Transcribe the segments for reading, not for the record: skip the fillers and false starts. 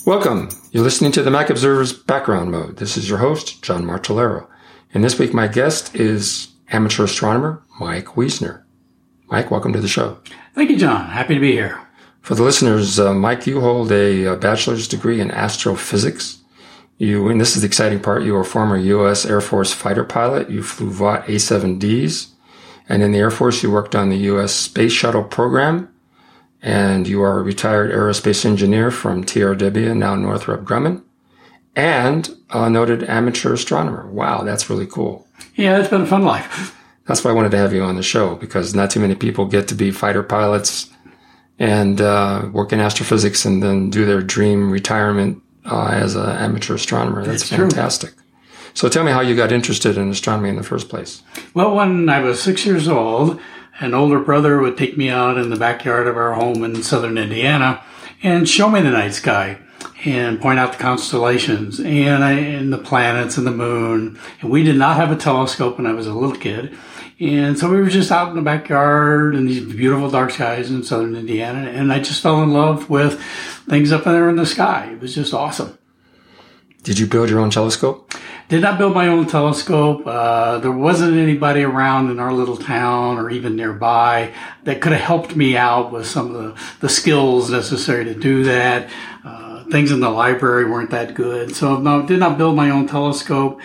Welcome. You're listening to the Mac Observer's Background Mode. This is your host, John Martellero. And this week my guest is amateur astronomer Mike Wiesner. Mike, welcome to the show. Thank you, John. Happy to be here. For the listeners, Mike, you hold a bachelor's degree in astrophysics. And this is the exciting part, you are a former U.S. Air Force fighter pilot. You flew Vought A-7Ds. And in the Air Force, you worked on the U.S. Space Shuttle program. And you are a retired aerospace engineer from TRW, now Northrop Grumman, and a noted amateur astronomer. Wow, that's really cool. Yeah, it's been a fun life. That's why I wanted to have you on the show, because not too many people get to be fighter pilots and work in astrophysics and then do their dream retirement as an amateur astronomer. That's fantastic. True. So tell me how you got interested in astronomy in the first place. Well, when I was 6 years old, an older brother would take me out in the backyard of our home in southern Indiana and show me the night sky and point out the constellations and the planets and the moon. And we did not have a telescope when I was a little kid. And so we were just out in the backyard in these beautiful dark skies in southern Indiana. And I just fell in love with things up there in the sky. It was just awesome. Did you build your own telescope? Did not build my own telescope. There wasn't anybody around in our little town or even nearby that could have helped me out with some of the skills necessary to do that. Things in the library weren't that good. So no, did not build my own telescope.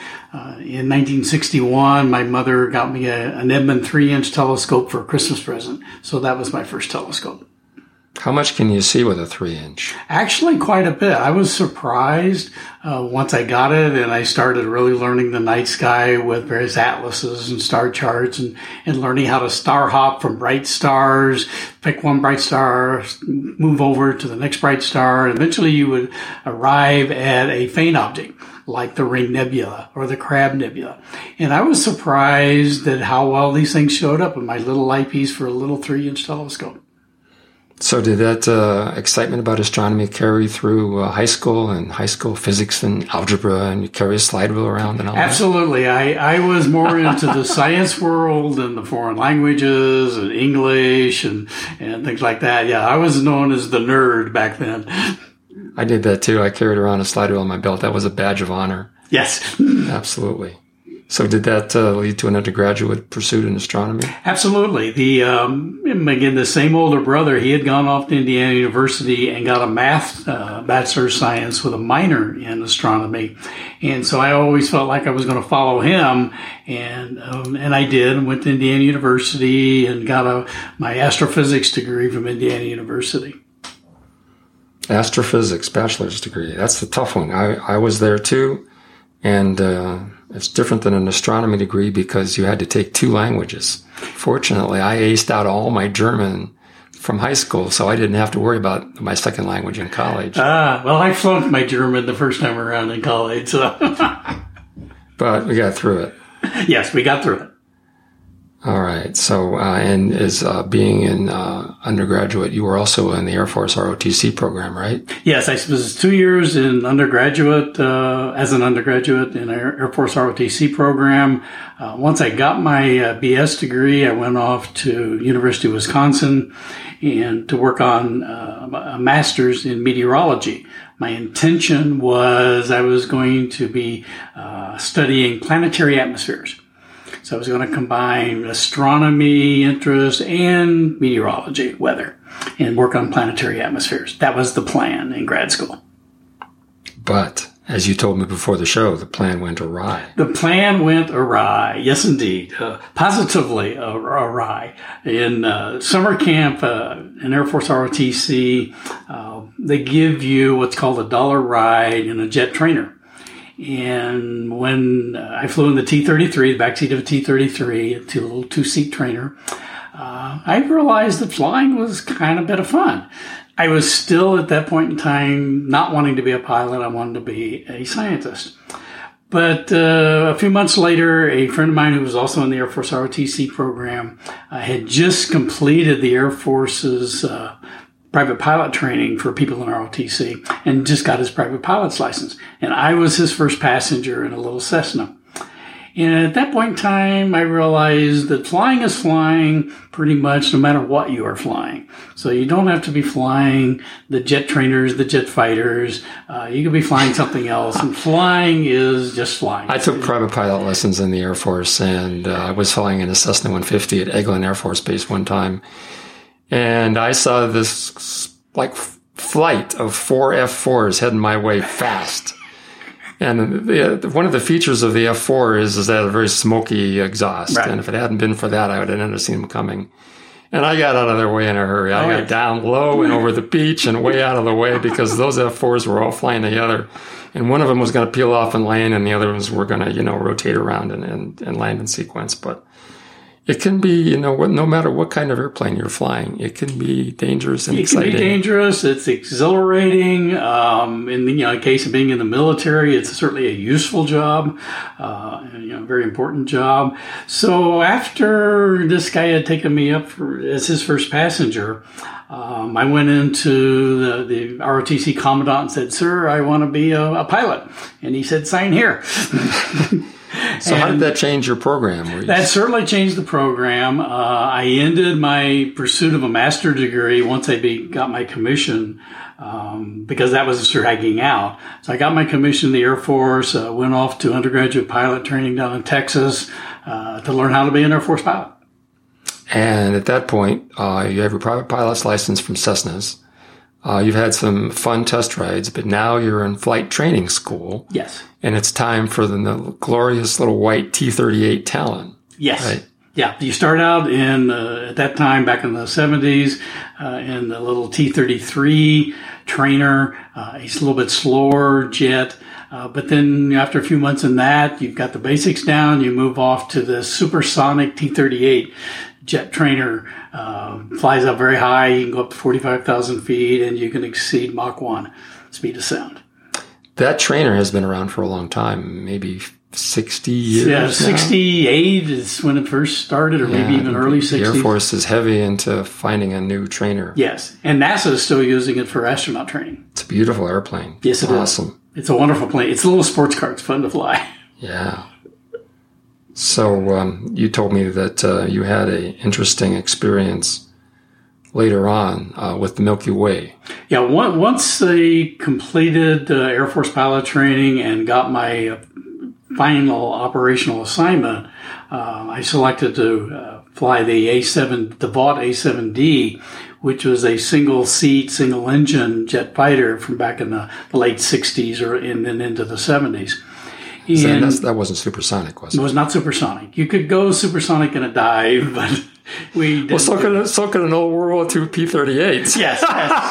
In 1961, my mother got me an Edmund 3-inch telescope for a Christmas present. So that was my first telescope. How much can you see with a 3-inch? Actually, quite a bit. I was surprised once I got it and I started really learning the night sky with various atlases and star charts and learning how to star hop from bright stars, pick one bright star, move over to the next bright star. And eventually you would arrive at a faint object like the Ring Nebula or the Crab Nebula. And I was surprised at how well these things showed up in my little eyepiece for a little 3-inch telescope. So did that excitement about astronomy carry through high school and high school physics and algebra, and you carry a slide rule around and all Absolutely. that? I was more into the science world and the foreign languages and English and things like that. Yeah, I was known as the nerd back then. I did that too. I carried around a slide rule on my belt. That was a badge of honor. Yes. Absolutely. So did that lead to an undergraduate pursuit in astronomy? Absolutely. Again, the same older brother, he had gone off to Indiana University and got a math Bachelor of Science with a minor in astronomy. And so I always felt like I was going to follow him. And I did, and went to Indiana University and got my astrophysics degree from Indiana University. Astrophysics, bachelor's degree. That's the tough one. I was there too. And it's different than an astronomy degree because you had to take 2 languages. Fortunately, I aced out all my German from high school, so I didn't have to worry about my second language in college. Well, I flunked my German the first time around in college. So. But we got through it. Yes, we got through it. All right. So, and as being in undergraduate, you were also in the Air Force ROTC program, right? Yes, I was 2 years in undergraduate, as an undergraduate in our Air Force ROTC program. Once I got my BS degree, I went off to University of Wisconsin and to work on a master's in meteorology. My intention was I was going to be studying planetary atmospheres. So I was going to combine astronomy interest and meteorology, weather, and work on planetary atmospheres. That was the plan in grad school. But as you told me before the show, the plan went awry. The plan went awry. Yes, indeed. Positively awry. In summer camp, in Air Force ROTC, they give you what's called a $1 ride in a jet trainer. And when I flew in the T-33, the backseat of a T-33, a little 2-seat trainer, I realized that flying was kind of a bit of fun. I was still at that point in time not wanting to be a pilot. I wanted to be a scientist. But a few months later, a friend of mine who was also in the Air Force ROTC program had just completed the Air Force's private pilot training for people in ROTC and just got his private pilot's license. And I was his first passenger in a little Cessna. And at that point in time, I realized that flying is flying pretty much no matter what you are flying. So you don't have to be flying the jet trainers, the jet fighters. You could be flying something else. And flying is just flying. I took private pilot lessons in the Air Force, and I was flying in a Cessna 150 at Eglin Air Force Base one time. And I saw this like flight of 4 F-4s heading my way fast. And one of the features of the F4 is that a very smoky exhaust. Right. And if it hadn't been for that, I would have never seen them coming. And I got out of their way in a hurry. I got down low and over the beach and way out of the way because those F4s were all flying together. And one of them was going to peel off and land, and the other ones were going to, rotate around and land in sequence. But it can be, no matter what kind of airplane you're flying, it can be dangerous and exciting. It can be dangerous. It's exhilarating. In the case of being in the military, it's certainly a useful job, very important job. So after this guy had taken me up as his first passenger, I went into the ROTC commandant and said, "Sir, I want to be a pilot." And he said, "Sign here." So how did that change your program? That certainly changed the program. I ended my pursuit of a master's degree once I got my commission, because that was dragging out. So I got my commission in the Air Force, went off to undergraduate pilot training down in Texas to learn how to be an Air Force pilot. And at that point, you have your private pilot's license from Cessnas. You've had some fun test rides, but now you're in flight training school. Yes. And it's time for the glorious little white T-38 Talon. Yes. Right? Yeah. You start out at that time, back in the 70s, in the little T-33 trainer. He's a little bit slower jet. But then after a few months in that, you've got the basics down. You move off to the supersonic T-38 jet trainer. Flies up very high. You can go up to 45,000 feet, and you can exceed Mach 1 speed of sound. That trainer has been around for a long time, maybe 60 years. Yeah, 68 is when it first started, or maybe even early 60s. The Air Force is heavy into finding a new trainer. Yes, and NASA is still using it for astronaut training. It's a beautiful airplane. Yes, it is. Awesome. It's a wonderful plane. It's a little sports car. It's fun to fly. Yeah. So you told me that you had an interesting experience later on with the Milky Way. Yeah, once I completed Air Force pilot training and got my final operational assignment, I selected to fly the Vought A7D, which was a single-seat, single-engine jet fighter from back in the late 60s and then into the 70s. That wasn't supersonic, was it? It was not supersonic. You could go supersonic in a dive, but we didn't. Well, so could an old World War II P-38s. Yes.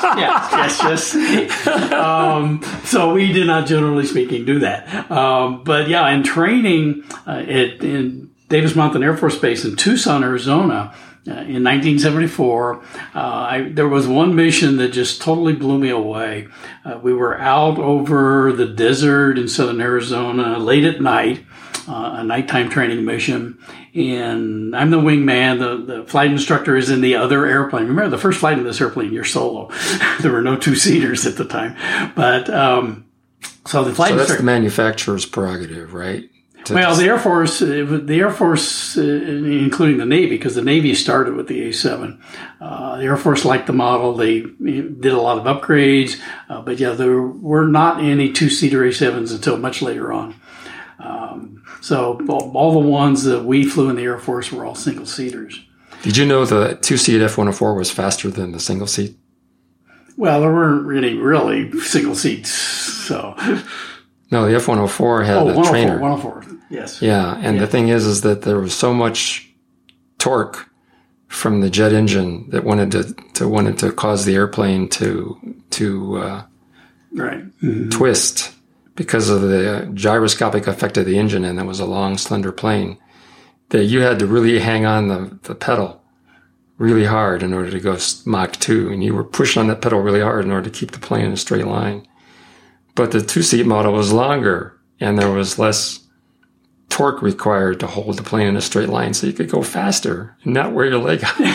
So we did not, generally speaking, do that. But yeah, in training in Davis Mountain Air Force Base in Tucson, Arizona, in 1974, there was one mission that just totally blew me away. We were out over the desert in southern Arizona late at night, a nighttime training mission, and I'm the wingman. The flight instructor is in the other airplane. Remember, the first flight of this airplane, you're solo. There were no two-seaters at the time. But so the flight instructor... that's the manufacturer's prerogative, right? Well, the Air Force, including the Navy, because the Navy started with the A7. The Air Force liked the model. They did a lot of upgrades. But yeah, there were not any two-seater A7s until much later on. So all the ones that we flew in the Air Force were all single-seaters. Did you know the two-seat F-104 was faster than the single-seat? Well, there weren't really single seats, so... No, the F-104 had a trainer. 104, yes. Yeah, and the thing is that there was so much torque from the jet engine that wanted to cause the airplane to twist because of the gyroscopic effect of the engine, and that was a long, slender plane, that you had to really hang on the pedal really hard in order to go Mach 2, and you were pushing on that pedal really hard in order to keep the plane in a straight line. But the two-seat model was longer, and there was less torque required to hold the plane in a straight line, so you could go faster and not wear your leg out.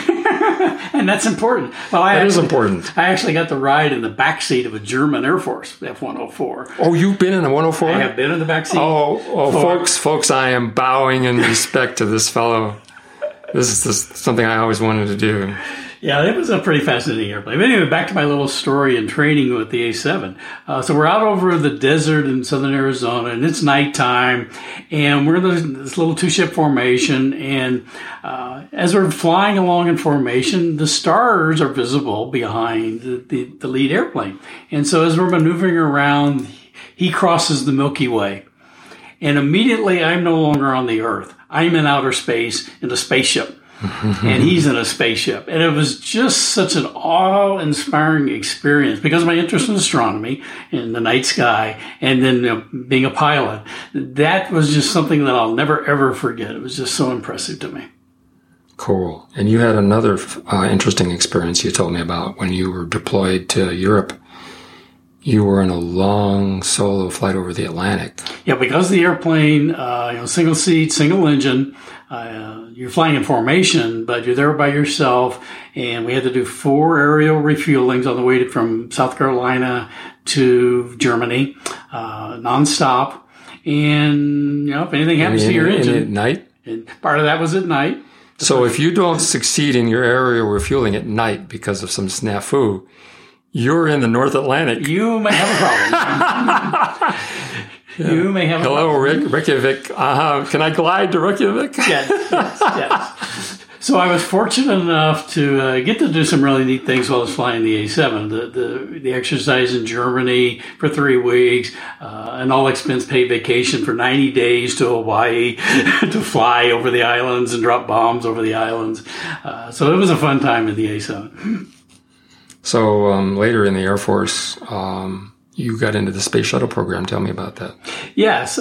And that's important. Well, That is important. I actually got to ride in the backseat of a German Air Force F-104. Oh, you've been in a 104? I have been in the backseat. Folks, I am bowing in respect to this fellow. This is something I always wanted to do. Yeah, it was a pretty fascinating airplane. But anyway, back to my little story and training with the A7. So we're out over the desert in southern Arizona, and it's nighttime, and we're in this little two-ship formation. And as we're flying along in formation, the stars are visible behind the lead airplane. And so as we're maneuvering around, he crosses the Milky Way. And immediately, I'm no longer on the Earth. I'm in outer space in a spaceship. And he's in a spaceship. And it was just such an awe-inspiring experience because of my interest in astronomy and the night sky and then being a pilot. That was just something that I'll never, ever forget. It was just so impressive to me. Cool. And you had another interesting experience you told me about when you were deployed to Europe. You were in a long solo flight over the Atlantic. Yeah, because the airplane, single seat, single engine, you're flying in formation, but you're there by yourself. And we had to do 4 aerial refuelings on the way from South Carolina to Germany, nonstop. And, if anything happens to your engine. At night? And part of that was at night. So if you don't succeed in your aerial refueling at night because of some snafu, you're in the North Atlantic. You may have a problem. You may have a Hello, problem. Reykjavik. Can I glide to Reykjavik? Yes. So I was fortunate enough to get to do some really neat things while I was flying the A7. The exercise in Germany for 3 weeks, an all-expense paid vacation for 90 days to Hawaii to fly over the islands and drop bombs over the islands. So it was a fun time in the A7. So later in the Air Force, you got into the Space Shuttle program. Tell me about that. Yes.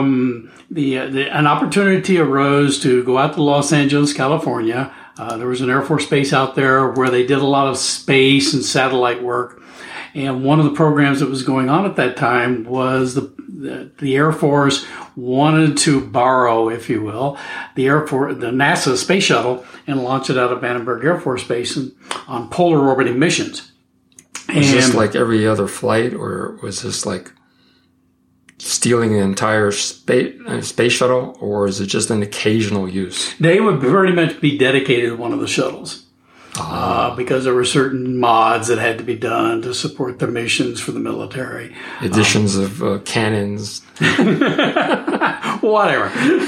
An opportunity arose to go out to Los Angeles, California. There was an Air Force base out there where they did a lot of space and satellite work. And one of the programs that was going on at that time was the Air Force wanted to borrow, if you will, the NASA Space Shuttle and launch it out of Vandenberg Air Force Base on polar orbiting missions. Was this like every other flight, or was this like stealing the entire space shuttle, or is it just an occasional use? They would very much be dedicated to one of the shuttles. Because there were certain mods that had to be done to support the missions for the military. Additions of cannons. Whatever.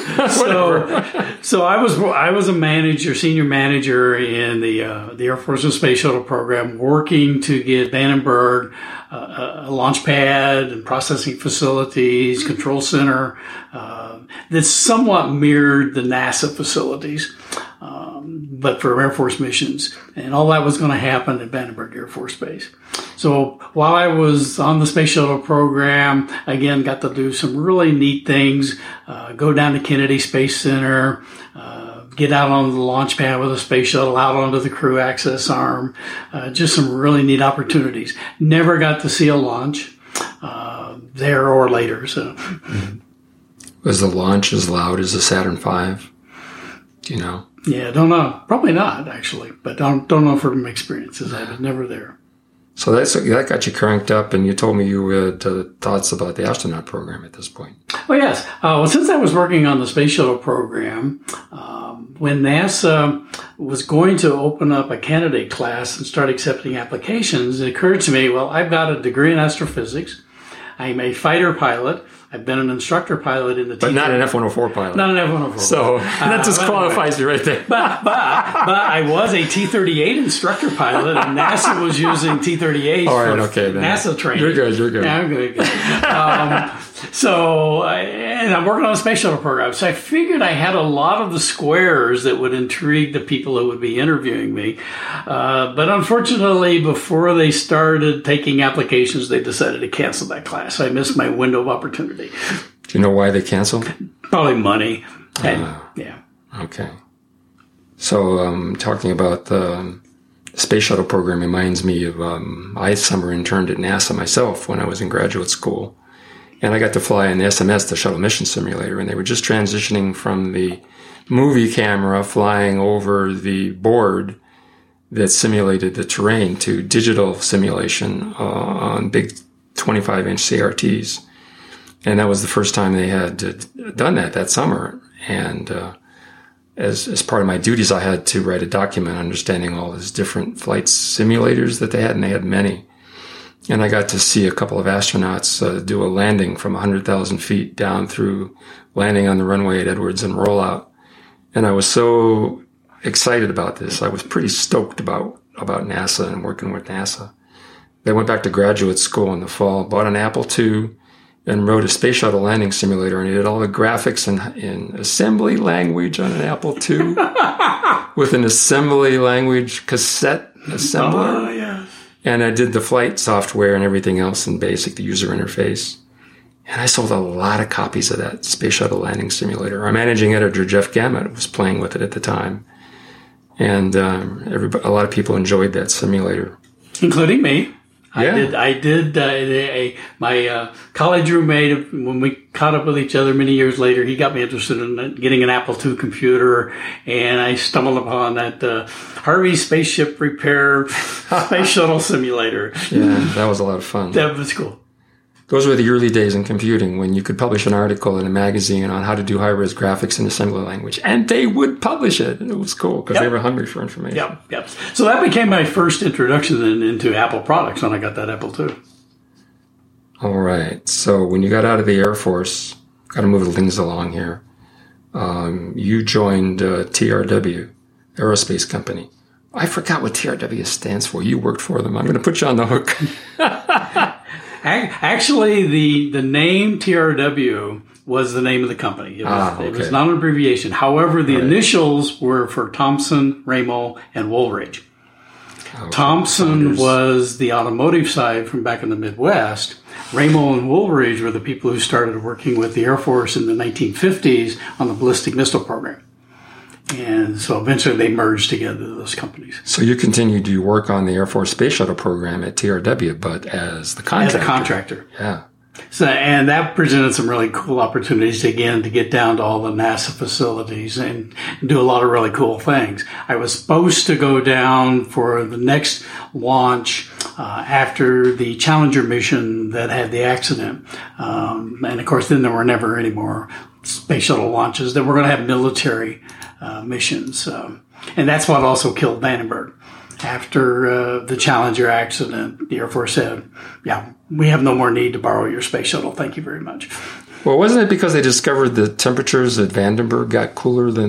So I was a manager, senior manager in the Air Force's Space Shuttle program, working to get Vandenberg a launch pad and processing facilities, control center that somewhat mirrored the NASA facilities. But for Air Force missions. And all that was going to happen at Vandenberg Air Force Base. So while I was on the Space Shuttle program, again, got to do some really neat things, go down to Kennedy Space Center, get out on the launch pad with a space shuttle, out onto the crew access arm, just some really neat opportunities. Never got to see a launch there or later. So, Was the launch as loud as the Saturn V? Do you know? Yeah, don't know. Probably not, actually. But don't know from experiences. I was never there. So that got you cranked up, and you told me you had thoughts about the astronaut program at this point. Oh, yes. Well, since I was working on the Space Shuttle program, when NASA was going to open up a candidate class and start accepting applications, it occurred to me, well, I've got a degree in astrophysics. I'm a fighter pilot. I've been an instructor pilot in the But not an F-104 pilot. Not an F-104 So that disqualifies you right there. But I was a T-38 instructor pilot, and NASA was using T-38s for NASA training. You're good. Yeah, I'm good. And I'm working on a space shuttle program. So I figured I had a lot of the squares that would intrigue the people who would be interviewing me. But unfortunately, before they started taking applications, they decided to cancel that class. So I missed my window of opportunity. Do you know why they canceled? Probably money. Yeah. Okay. So talking about the space shuttle program reminds me of I summer interned at NASA myself when I was in graduate school. And I got to fly in the SMS, the Shuttle Mission Simulator, and they were just transitioning from the movie camera flying over the board that simulated the terrain to digital simulation on big 25-inch CRTs. And that was the first time they had done that summer. And as part of my duties, I had to write a document understanding all these different flight simulators that they had, and they had many. And I got to see a couple of astronauts do a landing from 100,000 feet down through landing on the runway at Edwards and roll out. And I was so excited about this. I was pretty stoked about NASA and working with NASA. I went back to graduate school in the fall, bought an Apple II, and wrote a space shuttle landing simulator, and I did all the graphics in assembly language on an Apple II with an assembly language cassette assembler. Oh, yeah. And I did the flight software and everything else in BASIC, the user interface. And I sold a lot of copies of that space shuttle landing simulator. Our managing editor, Jeff Gamet, was playing with it at the time. And a lot of people enjoyed that simulator. Including me. Yeah. My college roommate, when we caught up with each other many years later, he got me interested in getting an Apple II computer, and I stumbled upon that Harvey Spaceship Repair Space Shuttle Simulator. Yeah, that was a lot of fun. That was cool. Those were the early days in computing when you could publish an article in a magazine on how to do high-res graphics in assembly language. And they would publish it. And it was cool because they were hungry for information. Yep. So that became my first introduction into Apple products when I got that Apple II. All right. So when you got out of the Air Force, got to move things along here. You joined TRW, Aerospace Company. I forgot what TRW stands for. You worked for them. I'm going to put you on the hook. Actually, the name TRW was the name of the company. It was not an abbreviation. However, the initials were for Thomson, Ramo, and Woolridge. Okay. Thomson was the automotive side from back in the Midwest. Ramo and Woolridge were the people who started working with the Air Force in the 1950s on the ballistic missile program. And so eventually they merged together, those companies. So you continued to work on the Air Force Space Shuttle program at TRW, but as the contractor. As a contractor. Yeah. So, and that presented some really cool opportunities, again, to get down to all the NASA facilities and do a lot of really cool things. I was supposed to go down for the next launch after the Challenger mission that had the accident. And, of course, then there were never any more space shuttle launches. Then we're going to have military missions. And that's what also killed Vandenberg. After the Challenger accident, the Air Force said, we have no more need to borrow your space shuttle. Thank you very much. Well, wasn't it because they discovered the temperatures at Vandenberg got cooler than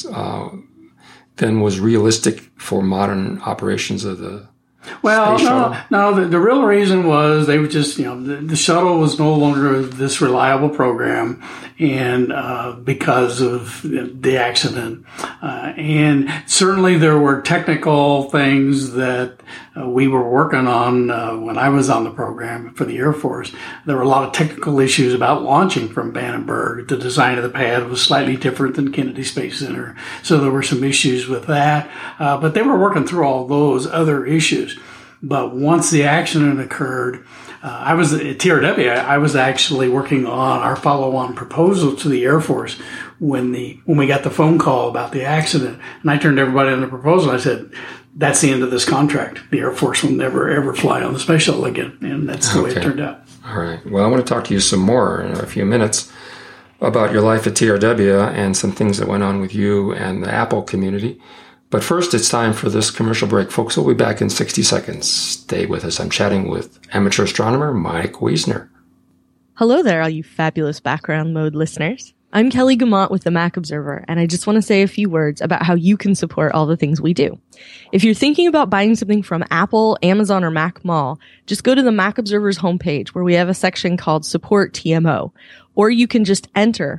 than was realistic for modern operations of the space shuttle? No. The real reason was they were just, the shuttle was no longer this reliable program, and because of the accident, and certainly there were technical things that we were working on when I was on the program for the Air Force. There were a lot of technical issues about launching from Vandenberg. The design of the pad was slightly different than Kennedy Space Center, so there were some issues with that. But they were working through all those other issues. But once the accident occurred, I was at TRW. I was actually working on our follow-on proposal to the Air Force when we got the phone call about the accident. And I turned everybody on the proposal. I said, that's the end of this contract. The Air Force will never, ever fly on the space shuttle again. And that's the way it turned out. All right. Well, I want to talk to you some more in a few minutes about your life at TRW and some things that went on with you and the Apple community. But first, it's time for this commercial break. Folks, we'll be back in 60 seconds. Stay with us. I'm chatting with amateur astronomer Mike Wiesner. Hello there, all you fabulous background mode listeners. I'm Kelly Guimont with the Mac Observer, and I just want to say a few words about how you can support all the things we do. If you're thinking about buying something from Apple, Amazon, or Mac Mall, just go to the Mac Observer's homepage where we have a section called Support TMO. Or you can just enter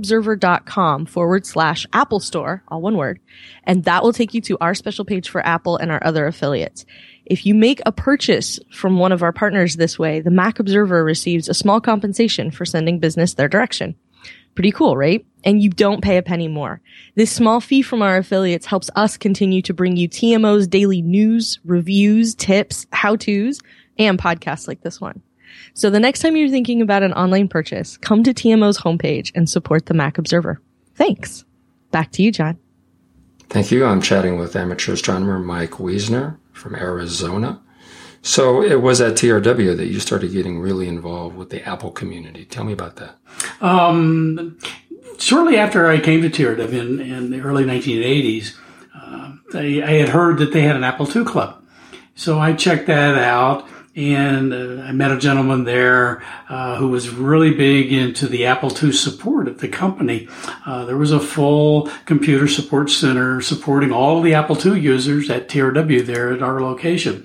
macobserver.com/Apple Store, all one word, and that will take you to our special page for Apple and our other affiliates. If you make a purchase from one of our partners this way, the Mac Observer receives a small compensation for sending business their direction. Pretty cool, right? And you don't pay a penny more. This small fee from our affiliates helps us continue to bring you TMO's daily news, reviews, tips, how-tos, and podcasts like this one. So the next time you're thinking about an online purchase, come to TMO's homepage and support the Mac Observer. Thanks. Back to you, John. Thank you. I'm chatting with amateur astronomer Mike Wiesner from Arizona. So it was at TRW that you started getting really involved with the Apple community. Tell me about that. Shortly after I came to TRW in the early 1980s, I had heard that they had an Apple II club. So I checked that out, and I met a gentleman there who was really big into the Apple II support at the company. There was a full computer support center supporting all the Apple II users at TRW there at our location.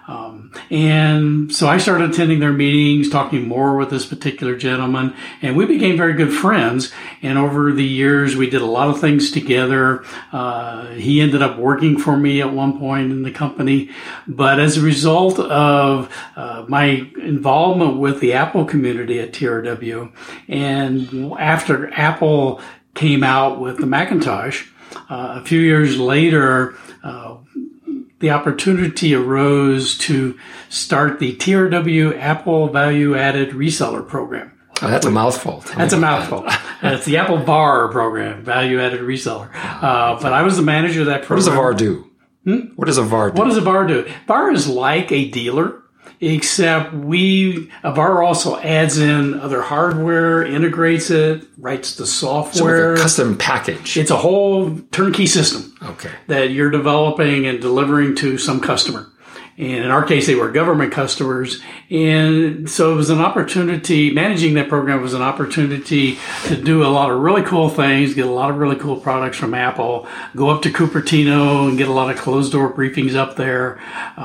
And so I started attending their meetings, talking more with this particular gentleman, and we became very good friends. And over the years, we did a lot of things together. He ended up working for me at one point in the company. But as a result of my involvement with the Apple community at TRW, and after Apple came out with the Macintosh, a few years later, the opportunity arose to start the TRW Apple Value Added Reseller Program. Oh, that's a mouthful. That's a mouthful. It's the Apple VAR program, Value Added Reseller. But I was the manager of that program. What does a VAR do? What does a VAR do? What does a VAR do? VAR is like a dealer, except a VAR also adds in other hardware, integrates it, writes the software. So like a custom package. It's a whole turnkey system that you're developing and delivering to some customer. And in our case, they were government customers. And so it was an opportunity, managing that program was an opportunity to do a lot of really cool things, get a lot of really cool products from Apple, go up to Cupertino and get a lot of closed door briefings up there.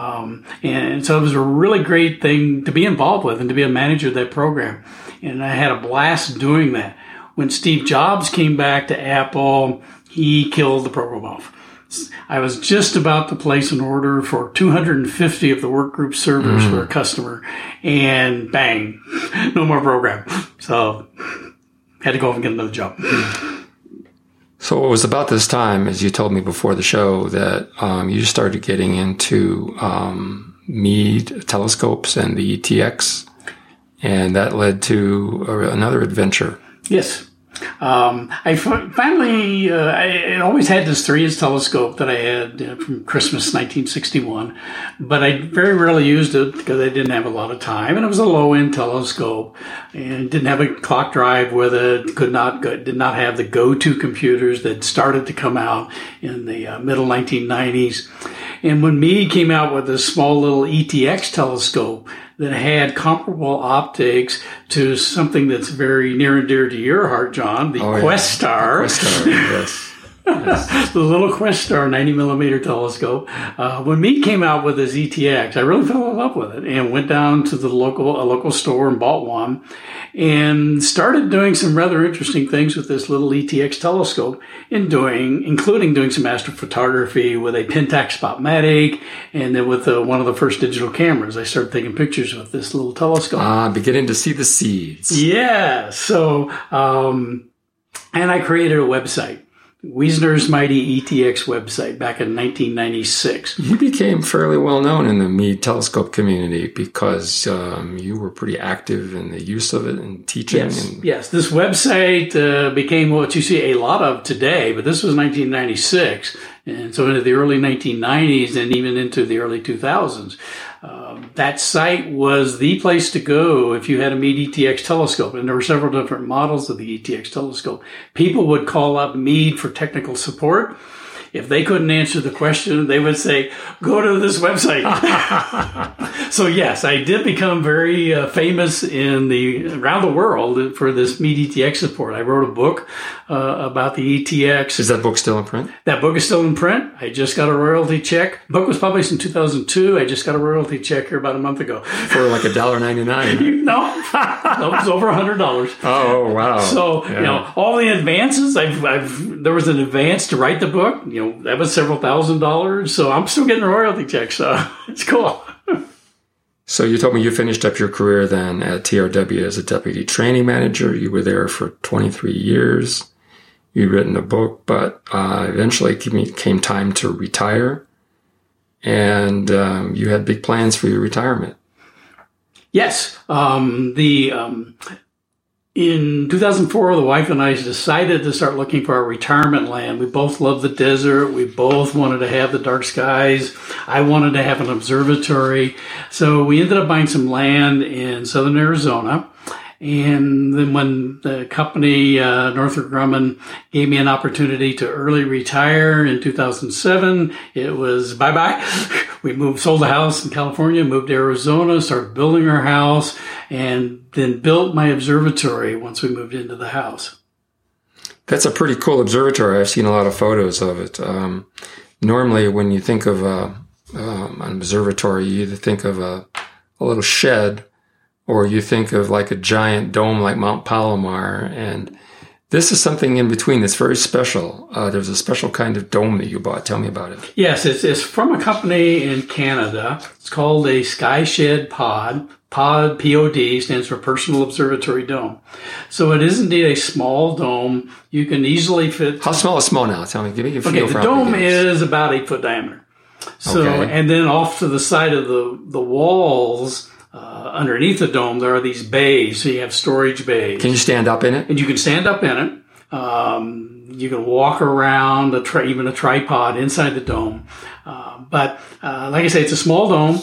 And so it was a really great thing to be involved with and to be a manager of that program. And I had a blast doing that. When Steve Jobs came back to Apple, he killed the program off. I was just about to place an order for 250 of the workgroup servers for a customer, and bang, no more program. So had to go off and get another job. So it was about this time, as you told me before the show, that you started getting into Meade telescopes and the ETX, and that led to another adventure. Yes. I finally, I always had this 3-inch telescope that I had from Christmas 1961, but I very rarely used it because I didn't have a lot of time, and it was a low-end telescope and didn't have a clock drive with it, did not have the go-to computers that started to come out in the middle 1990s. And when Meade came out with this small little ETX telescope that had comparable optics to something that's very near and dear to your heart, John, the Questar. Questar, yes. The little Questar 90 millimeter telescope. When Meade came out with his ETX, I really fell in love with it and went down to a local store and bought one and started doing some rather interesting things with this little ETX telescope, including doing some astrophotography with a Pentax Spotmatic, and then with one of the first digital cameras. I started taking pictures with this little telescope. Beginning to see the seeds. Yeah. So, and I created a website. Wiesner's Mighty ETX website back in 1996. You became fairly well known in the Meade telescope community because you were pretty active in the use of it and teaching. Yes. This website became what you see a lot of today, but this was 1996. And so into the early 1990s and even into the early 2000s. That site was the place to go if you had a Meade ETX telescope. And there were several different models of the ETX telescope. People would call up Meade for technical support. If they couldn't answer the question, they would say, go to this website. So yes, I did become very famous around the world for this Meade ETX support. I wrote a book about the ETX. Is that book still in print? That book is still in print. I just got a royalty check. The book was published in 2002. I just got a royalty check here about a month ago. For like $1.99. No, it was over $100. Oh, wow. So, all the advances, there was an advance to write the book. That was several $1,000s. So I'm still getting a royalty check. So it's cool. So you told me you finished up your career then at TRW as a deputy training manager. You were there for 23 years. You'd written a book, but eventually it came time to retire. And you had big plans for your retirement. Yes. In 2004, the wife and I decided to start looking for our retirement land. We both love the desert. We both wanted to have the dark skies. I wanted to have an observatory. So we ended up buying some land in southern Arizona. And then when the company, Northrop Grumman, gave me an opportunity to early retire in 2007, it was bye-bye. We sold a house in California, moved to Arizona, started building our house, and then built my observatory once we moved into the house. That's a pretty cool observatory. I've seen a lot of photos of it. Normally, when you think of an observatory, you either think of a little shed, or you think of like a giant dome like Mount Palomar. And this is something in between that's very special. There's a special kind of dome that you bought. Tell me about it. Yes, it's from a company in Canada. It's called a Skyshed Pod. Pod, P-O-D, stands for Personal Observatory Dome. So it is indeed a small dome. You can easily fit... How small is small now? Tell me. Give me a feel for the dome is about 8 foot diameter. So, okay. And then off to the side of the walls... underneath the dome, there are these bays. So you have storage bays. Can you stand up in it? And you can stand up in it. You can walk around, even a tripod inside the dome. But like I say, it's a small dome.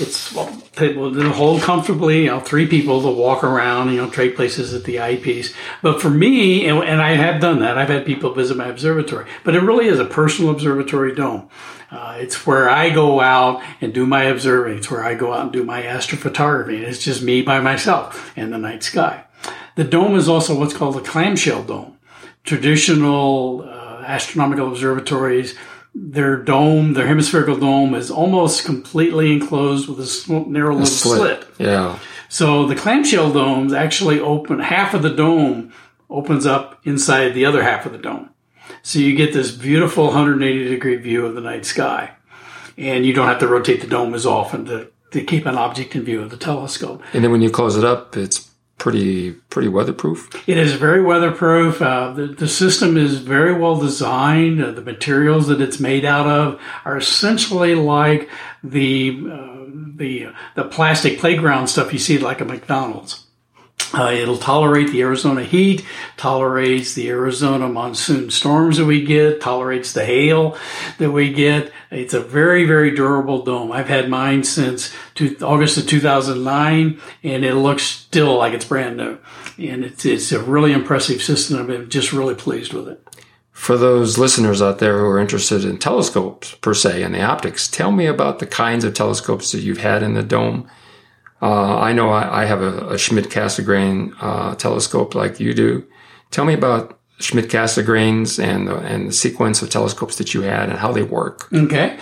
It'll hold comfortably, 3 people to walk around, trade places at the eyepiece. But for me, and I have done that, I've had people visit my observatory. But it really is a personal observatory dome. It's where I go out and do my observing. It's where I go out and do my astrophotography. And it's just me by myself and the night sky. The dome is also what's called a clamshell dome. Traditional astronomical observatories, their hemispherical dome is almost completely enclosed with a narrow little slit. Yeah. So the clamshell domes actually open, half of the dome opens up inside the other half of the dome. So you get this beautiful 180-degree view of the night sky. And you don't have to rotate the dome as often to keep an object in view of the telescope. And then when you close it up, it's pretty weatherproof? It is very weatherproof. The system is very well designed. The materials that it's made out of are essentially like the plastic playground stuff you see like at McDonald's. It'll tolerate the Arizona heat, tolerates the Arizona monsoon storms that we get, tolerates the hail that we get. It's a very, very durable dome. I've had mine since August of 2009, and it looks still like it's brand new. And it's a really impressive system. I've been just really pleased with it. For those listeners out there who are interested in telescopes per se and the optics, tell me about the kinds of telescopes that you've had in the dome. I know I have a Schmidt-Cassegrain telescope like you do. Tell me about Schmidt-Cassegrains and the sequence of telescopes that you had and how they work. Okay.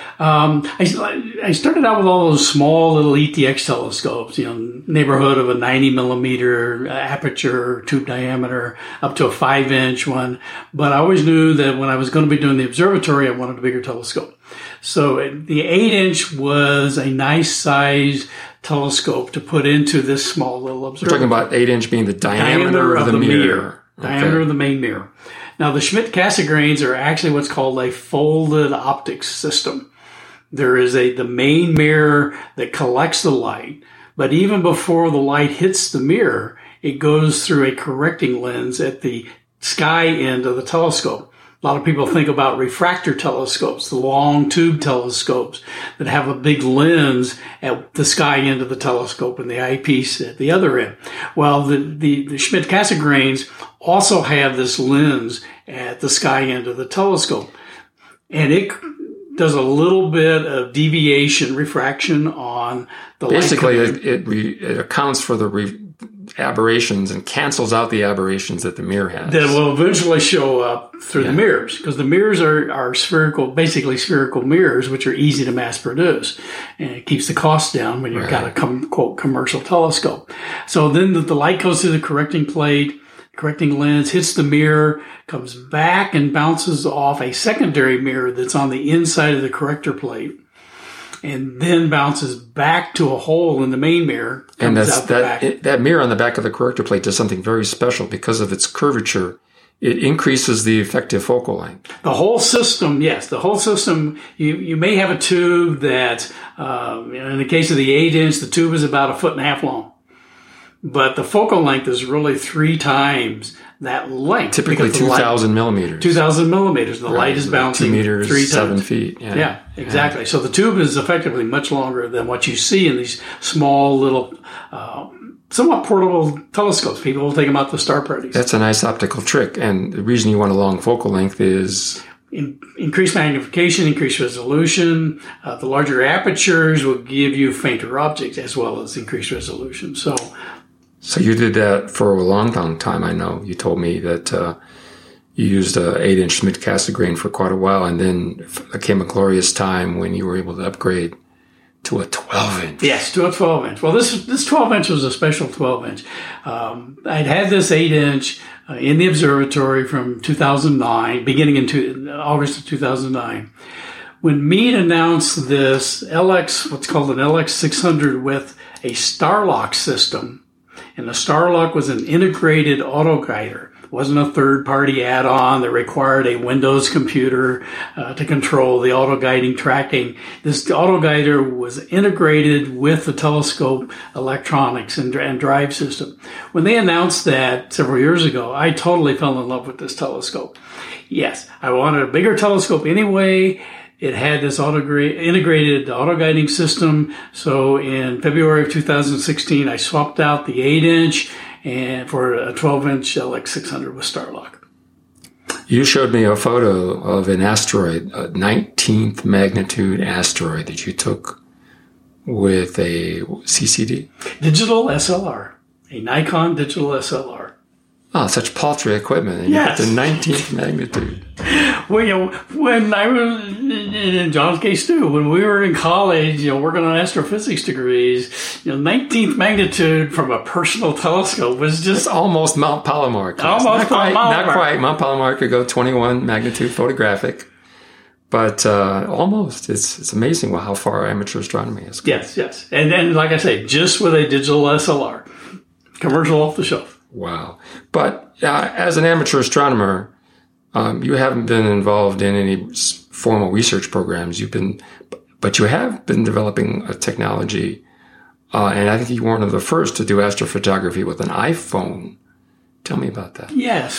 I started out with all those small little ETX telescopes, neighborhood of a 90 millimeter aperture, tube diameter, up to a 5-inch one. But I always knew that when I was going to be doing the observatory, I wanted a bigger telescope. So the 8-inch was a nice size telescope to put into this small little observatory. We're talking about 8-inch being the diameter of the mirror. Okay. Diameter of the main mirror. Now, the Schmidt-Cassegrains are actually what's called a folded optics system. There is the main mirror that collects the light, but even before the light hits the mirror, it goes through a correcting lens at the sky end of the telescope. A lot of people think about refractor telescopes, the long tube telescopes that have a big lens at the sky end of the telescope and the eyepiece at the other end. Well, the Schmidt-Cassegrains also have this lens at the sky end of the telescope. And it does a little bit of deviation, refraction on the light. Basically, it accounts for the aberrations and cancels out the aberrations that the mirror has. That will eventually show up through the mirrors, because the mirrors are spherical, basically spherical mirrors, which are easy to mass produce. And it keeps the cost down when you've got a quote commercial telescope. So then the light goes through the correcting plate, correcting lens, hits the mirror, comes back and bounces off a secondary mirror that's on the inside of the corrector plate, and then bounces back to a hole in the main mirror. And that mirror on the back of the corrector plate does something very special because of its curvature. It increases the effective focal length. The whole system, yes. The whole system, you may have a tube that, in the case of the 8-inch, the tube is about 1.5 feet long. but the focal length is really 3 times that length. Typically 2,000 millimeters. 2,000 millimeters. The light is bouncing 2 meters, 3 7 times. feet. Yeah, exactly. So the tube is effectively much longer than what you see in these small little, somewhat portable telescopes. People will take them out to star parties. That's a nice optical trick. And the reason you want a long focal length is... Increased magnification, increased resolution. The larger apertures will give you fainter objects as well as increased resolution. So you did that for a long time. I know you told me that you used a 8-inch Schmidt Cassegrain for quite a while, and then there came a glorious time when you were able to upgrade to a 12-inch. Yes, to a 12-inch. Well, this 12-inch was a special 12-inch. I'd had this 8-inch in the observatory from 2009, beginning in August of 2009. When Meade announced this what's called an LX600 with a Starlock system, and the Starlock was an integrated autoguider. It wasn't a third-party add-on that required a Windows computer to control the auto-guiding tracking. This autoguider was integrated with the telescope electronics and drive system. When they announced that several years ago, I totally fell in love with this telescope. Yes, I wanted a bigger telescope anyway. It had this integrated auto-guiding system. So in February of 2016, I swapped out the 8-inch and for a 12-inch LX600 with Starlock. You showed me a photo of an asteroid, a 19th magnitude asteroid that you took with a CCD? Digital SLR, a Nikon digital SLR. Oh, such paltry equipment. And yes. You got the 19th magnitude. Well, when I was in John's case too, when we were in college, working on astrophysics degrees, 19th magnitude from a personal telescope was just it's almost Mount Palomar. Almost not quite. Palomar. Not quite. Mount Palomar could go 21 magnitude photographic, but almost. It's amazing how far amateur astronomy is. Yes, and then like I say, just with a digital SLR, commercial off the shelf. Wow. But as an amateur astronomer, you haven't been involved in any formal research programs. But you have been developing a technology, and I think you were one of the first to do astrophotography with an iPhone. Tell me about that. Yes,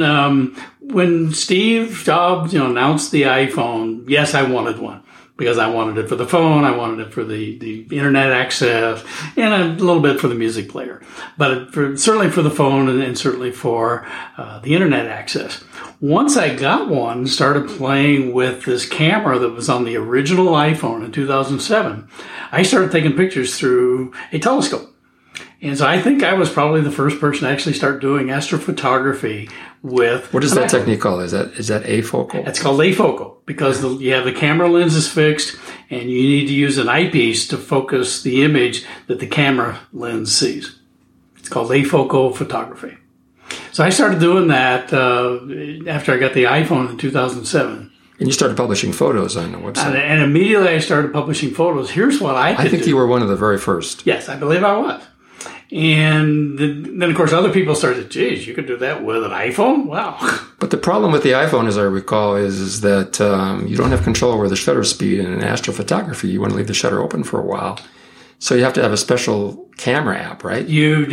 when Steve Jobs announced the iPhone, yes, I wanted one. Because I wanted it for the phone, I wanted it for the internet access, and a little bit for the music player. But certainly for the phone and certainly for the internet access. Once I got one and started playing with this camera that was on the original iPhone in 2007, I started taking pictures through a telescope. And so I think I was probably the first person to actually start doing astrophotography with. What is that technique called? Is that afocal? It's called afocal because the camera lens is fixed and you need to use an eyepiece to focus the image that the camera lens sees. It's called afocal photography. So I started doing that after I got the iPhone in 2007. And you started publishing photos on the website. And immediately I started publishing photos. Here's what I could do. I think you were one of the very first. Yes, I believe I was. And then, of course, other people started, geez, you could do that with an iPhone? Wow. But the problem with the iPhone, as I recall, is that you don't have control over the shutter speed. And in astrophotography, you want to leave the shutter open for a while. So you have to have a special camera app, right?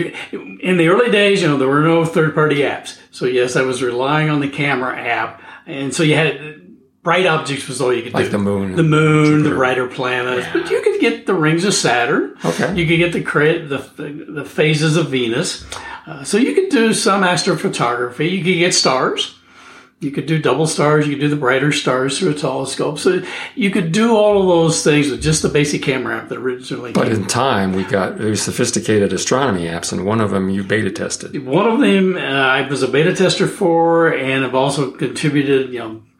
In the early days, there were no third-party apps. So, yes, I was relying on the camera app. And so you had... bright objects was all you could do. Like the moon. The moon, the brighter planets. Yeah. But you could get the rings of Saturn. Okay. You could get the phases of Venus. So you could do some astrophotography. You could get stars. You could do double stars. You could do the brighter stars through a telescope. So you could do all of those things with just the basic camera app that originally came. But in time, we got very sophisticated astronomy apps, and one of them you beta tested. One of them I was a beta tester for, and I've also contributed,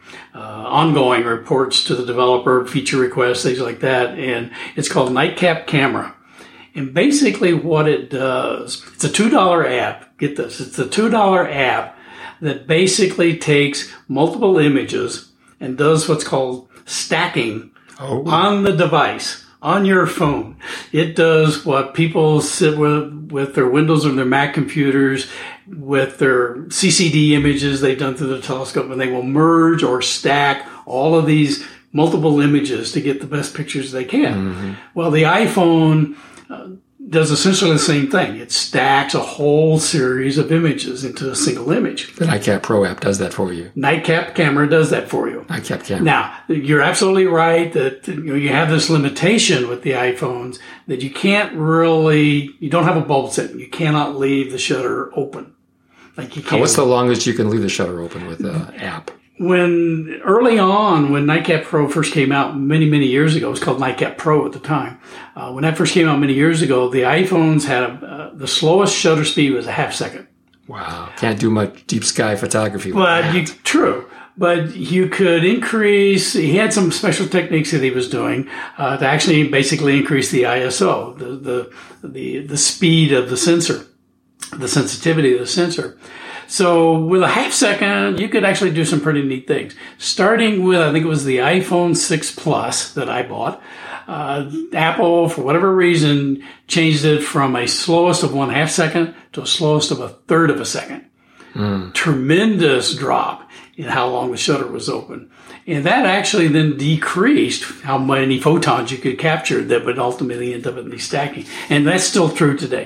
ongoing reports to the developer, feature requests, things like that. And it's called Nightcap Camera. And basically what it does, it's a $2 app. Get this. It's a $2 app that basically takes multiple images and does what's called stacking on the device, on your phone. It does what people sit with their Windows or their Mac computers with their CCD images they've done through the telescope, and they will merge or stack all of these multiple images to get the best pictures they can. Mm-hmm. Well, the iPhone does essentially the same thing. It stacks a whole series of images into a single image. The Nightcap Pro app does that for you. Nightcap camera does that for you. Nightcap camera. Now, you're absolutely right that you have this limitation with the iPhones that you don't have a bulb setting. You cannot leave the shutter open. Like you can't. What's the longest you can leave the shutter open with the app? Early on, when Nightcap Pro first came out many, many years ago, it was called Nightcap Pro at the time. When that first came out many years ago, the iPhones had the slowest shutter speed was a half second. Wow. Can't do much deep sky photography with But that. true. But you could increase, he had some special techniques that he was doing to actually basically increase the ISO, the speed of the sensor, the sensitivity of the sensor. So with a half second, you could actually do some pretty neat things. Starting with, I think it was the iPhone 6 Plus that I bought. Apple, for whatever reason, changed it from a slowest of 1/2 second to a slowest of 1/3 of a second. Tremendous drop in how long the shutter was open. And that actually then decreased how many photons you could capture that would ultimately end up in the stacking. And that's still true today.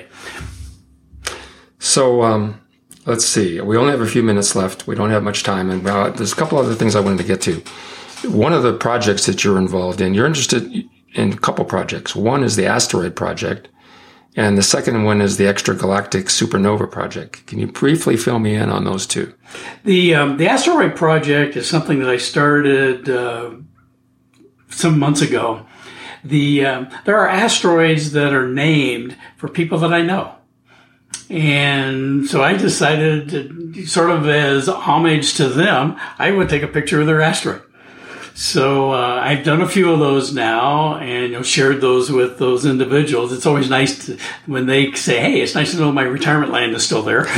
So, let's see. We only have a few minutes left. We don't have much time. And there's a couple other things I wanted to get to. One of the projects that you're involved in, you're interested in a couple projects. One is the Asteroid Project, and the second one is the Extragalactic Supernova Project. Can you briefly fill me in on those two? The Asteroid Project is something that I started some months ago. There are asteroids that are named for people that I know. And so I decided to, sort of as homage to them, I would take a picture of their asteroid. So I've done a few of those now and shared those with those individuals. It's always nice when they say, hey, it's nice to know my retirement land is still there.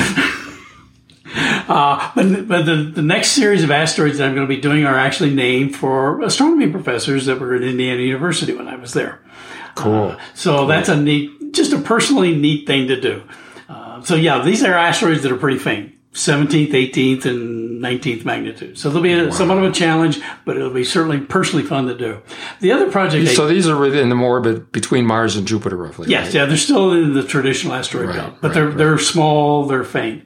But the next series of asteroids that I'm going to be doing are actually named for astronomy professors that were at Indiana University when I was there. Cool. So that's just a personally neat thing to do. So yeah, these are asteroids that are pretty faint. 17th, 18th, and 19th magnitude. So there'll be somewhat of a challenge, but it'll be certainly personally fun to do. The other project... So these are within the orbit between Mars and Jupiter, roughly. Yes, right? yeah, they're still in the traditional asteroid belt, but they're small, they're faint.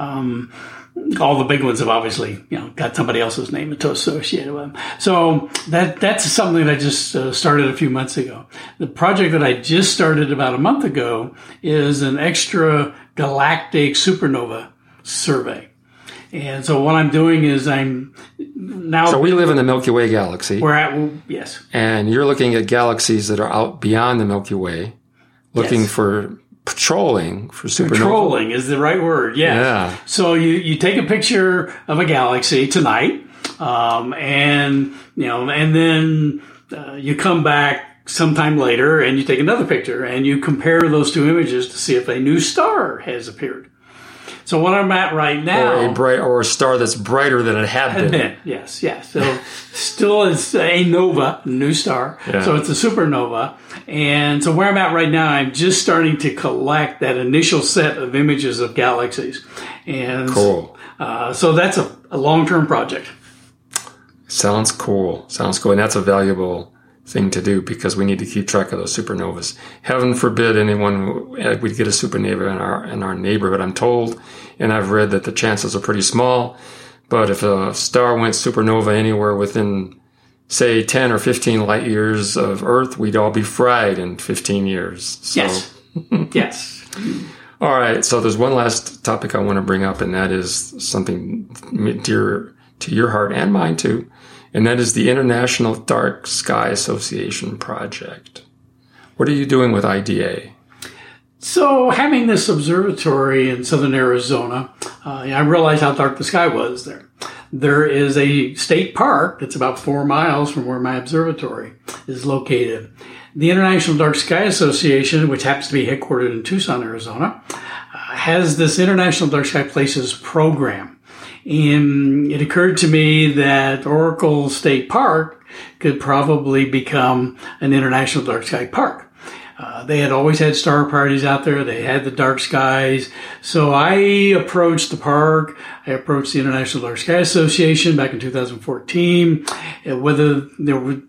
All the big ones have obviously, got somebody else's name associated with them. So that's something that I just started a few months ago. The project that I just started about a month ago is an extragalactic supernova survey. And so what I'm doing is So we live in the Milky Way galaxy. Yes. And you're looking at galaxies that are out beyond the Milky Way, looking for patrolling for supernova. Patrolling is the right word, yes. Yeah. So you take a picture of a galaxy tonight, and then you come back sometime later and you take another picture and you compare those two images to see if a new star has appeared. So what I'm at right now... Or a star that's brighter than it had been. Yes. So still is a nova, new star. Yeah. So it's a supernova. And so where I'm at right now, I'm just starting to collect that initial set of images of galaxies. And cool. So that's a long-term project. Sounds cool. And that's a valuable thing to do because we need to keep track of those supernovas. Heaven forbid we'd get a supernova in our neighborhood. I'm told, and I've read that the chances are pretty small. But if a star went supernova anywhere within, say, 10 or 15 light years of Earth, we'd all be fried in 15 years. So. Yes. Yes. All right. So there's one last topic I want to bring up, and that is something dear to your heart and mine too. And that is the International Dark Sky Association project. What are you doing with IDA? So having this observatory in southern Arizona, I realized how dark the sky was there. There is a state park that's about 4 miles from where my observatory is located. The International Dark Sky Association, which happens to be headquartered in Tucson, Arizona, has this International Dark Sky Places program. And it occurred to me that Oracle State Park could probably become an International Dark Sky Park. They had always had star parties out there. They had the dark skies. So I approached the park. I approached the International Dark Sky Association back in 2014, whether there would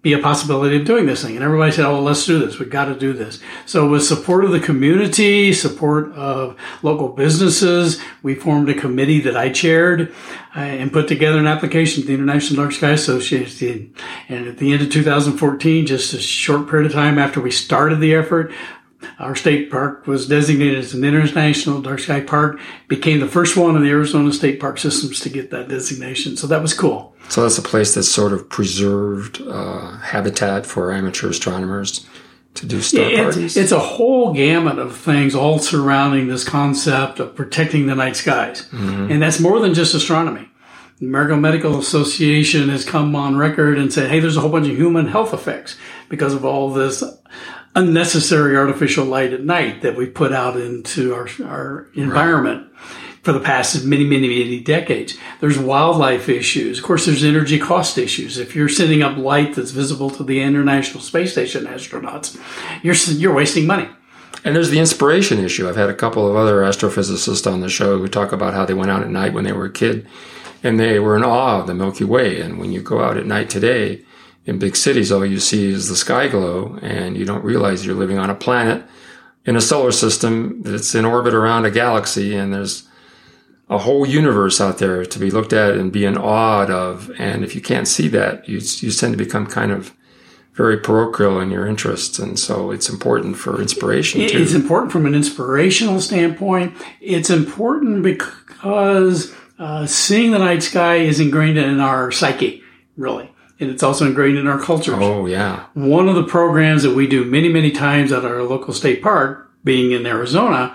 be a possibility of doing this thing. And everybody said, oh, well, let's do this. We've got to do this. So with support of the community, support of local businesses, we formed a committee that I chaired and put together an application to the International Dark Sky Association. And at the end of 2014, just a short period of time after we started the effort, our state park was designated as an international dark sky park, became the first one in the Arizona State Park systems to get that designation. So that was cool. So that's a place that's sort of preserved habitat for amateur astronomers to do star parties? It's a whole gamut of things all surrounding this concept of protecting the night skies. Mm-hmm. And that's more than just astronomy. The American Medical Association has come on record and said, hey, there's a whole bunch of human health effects because of all this unnecessary artificial light at night that we put out into our environment for the past many decades. There's wildlife issues. Of course, there's energy cost issues. If you're sending up light that's visible to the International Space Station astronauts, you're wasting money. And there's the inspiration issue. I've had a couple of other astrophysicists on the show who talk about how they went out at night when they were a kid and they were in awe of the Milky Way. And when you go out at night today, in big cities, all you see is the sky glow, and you don't realize you're living on a planet in a solar system that's in orbit around a galaxy, and there's a whole universe out there to be looked at and be in awe of. And if you can't see that, you tend to become kind of very parochial in your interests. And so it's important for inspiration, too. It's important from an inspirational standpoint. It's important because seeing the night sky is ingrained in our psyche, really. And it's also ingrained in our cultures. Oh, yeah. One of the programs that we do many times at our local state park, being in Arizona,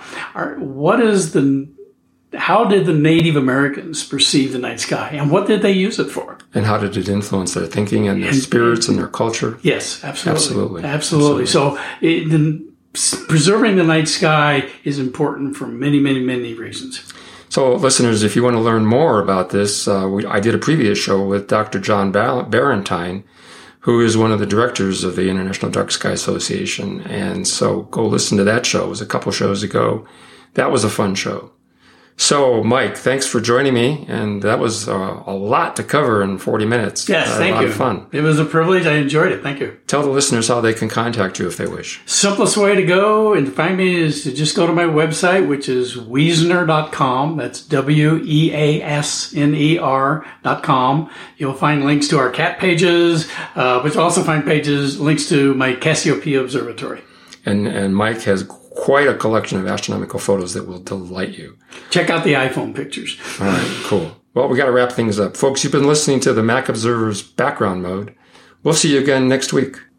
how did the Native Americans perceive the night sky, and what did they use it for? And how did it influence their thinking and their spirits and their culture? Yes, absolutely. So preserving the night sky is important for many reasons. So, listeners, if you want to learn more about this, I did a previous show with Dr. John Barentine, who is one of the directors of the International Dark Sky Association. And so go listen to that show. It was a couple shows ago. That was a fun show. So, Mike, thanks for joining me. And that was a lot to cover in 40 minutes. Yes, thank you. A lot of fun. It was a privilege. I enjoyed it. Thank you. Tell the listeners how they can contact you if they wish. Simplest way to go and find me is to just go to my website, which is Wiesner.com. That's WEASNER.com. You'll find links to our cat pages, but you'll also find links to my Cassiopeia Observatory. And Mike has quite a collection of astronomical photos that will delight you. Check out the iPhone pictures. All right, cool. Well, we got to wrap things up. Folks, you've been listening to the Mac Observer's Background Mode. We'll see you again next week.